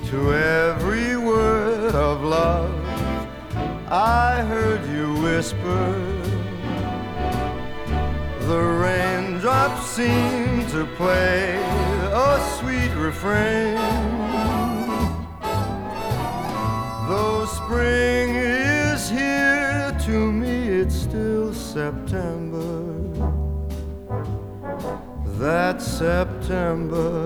To every word of love I heard you whisper. The raindrops seem to play a sweet refrain. Though spring is here, to me it's still September. That September